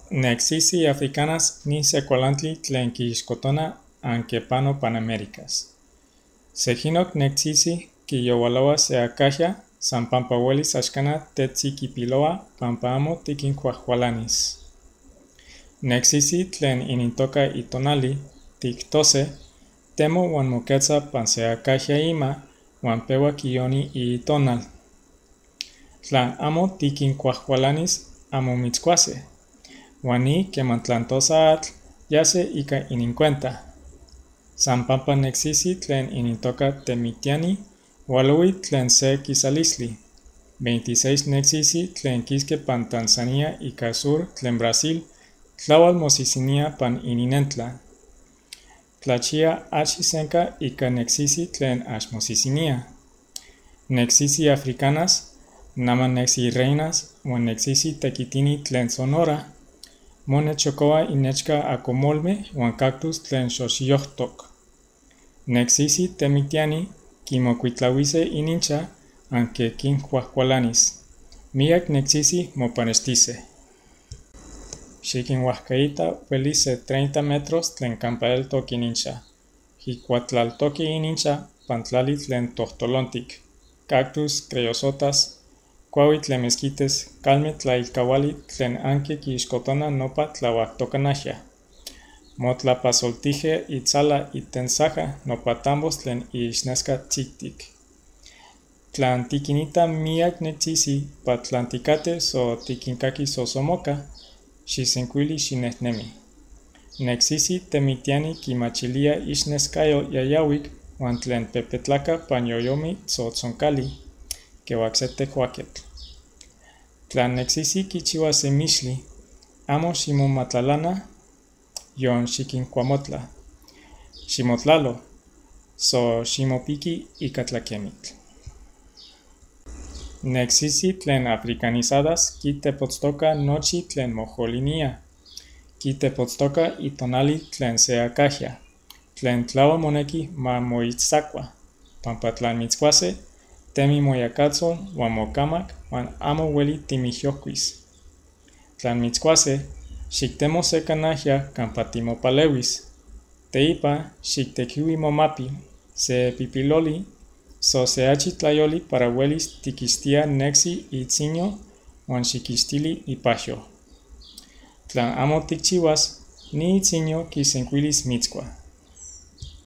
Nexisi africanas ni secualantli tlen quixcotona anquepano Panaméricas. Sejinoc nexisi quiyowaloa se acaxia san pampa uelis axcana tetziquipiloa pampa amo tiquincuahualanis. Nexisi tlen inintoca itonali tictose temo uan moquetza pan se acaxia ima uan pewa quiyoni itonal. Tla amo tiquincuahualanis amo mitzcuase. Wani quemantlantosa atl yase ica inincuenta. San pampa nexisi tlen inintoca temictiani waloui tlen se quisalisli. 26 nexisi tlen quisque pan Tanzania ica sur tlen Brasil tlawal mosisinia pan ininentla. Tlachia achisenca ica nexisi tlen axmosisinia. Nexisi africanas, nama nexi reinas, uan nexisi tequitini tlen Sonora, monechocoa inechca acomolme uan cactus tlen xoxiohtoc. Nexisi temictiani quimocuitlauise inincha anque quincuahualanis. Miac nexisi mopanestise. Xiquinhuascaita uelise 30 metros tlen campaeltoc inincha. Jicuatlaltoqui inincha pantlali tlen tohtolontic, cactus, creosotas, cuaui tlen mezquites, calme tlailcauali tlen anque quixcotona nopa tlauactocanaxia. Motlapasoltije itzala itensaja nopa tambos tlen ixnesca tzictic. Tlan tiquinita miac nexisi patlanticate so tiquincaqui sosomoca, xisencuili xinehnemi. Nexisi temictiani quimachilia ixnescayo yayauic uan tlen pepetlaca pan yoyomi tzotzoncali, queuacsete huaquetl. Tlan nexisi quichiua se mixli, amo ximomatlalana, yon xiquincuamotla. Ximotlalo, so ximopiqui ica tlaquemitl. Nexisi tlen africanizadas quitepotztoca nochi tlen mojolinia. Quitepotztoca itonali tlen se acaxia. Tlen tlaua moneki ma moitzzacua. Pampa tlan mitzcuase, temi moyacatzol uan mocamac uan amo ueli timihyocuis. Tlan mitzcuase, xictemo se canaxia campa timopaleuis. Teipa xictequiui momapi, se pipiloli, so se achitlayoli para uelis tiquistia nexi itzinyo uan xiquistili ipaxio. Tlan amo ticchiuas, ni itzinyo quisencuilis mitzcua.